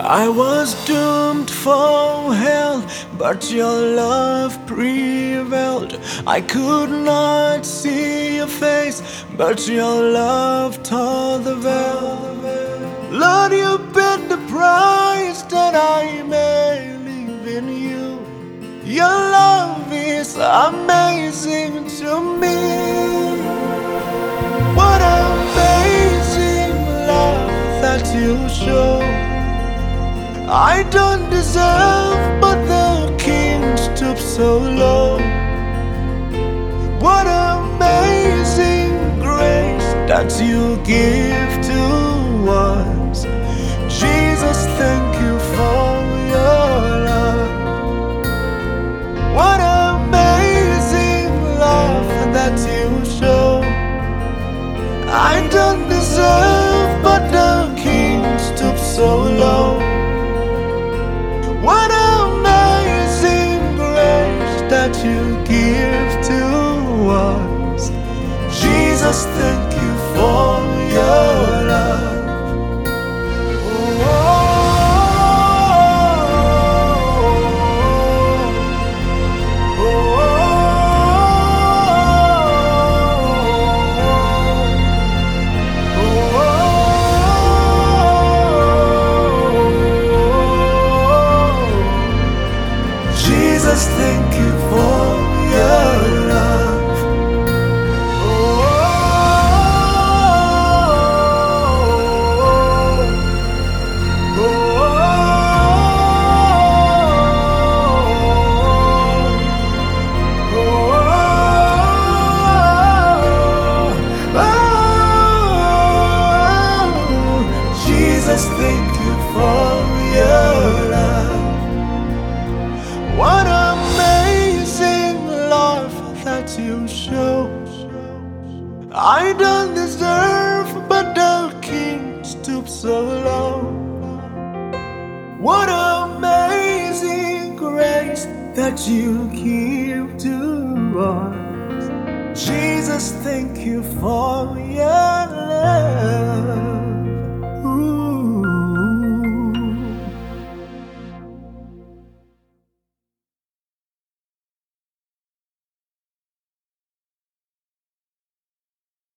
I was doomed for hell, but your love prevailed. I could not see your face, but your love tore the veil. Lord, you paid the price that I may live in you. Your love is amazing to me. What amazing love that you show. I don't deserve, but the King stooped so low. What amazing grace that you give to us. Jesus, thank you for your love. What amazing love that you show. I don't deserve, but the King stooped so low. What amazing grace that you give to us. Jesus, thank you for your love. Jesus, thank you for your love. Jesus, thank you for your love. What amazing love that you show. I don't deserve, but the King stooped so low. What amazing grace that you give to us. Jesus, thank you for your love.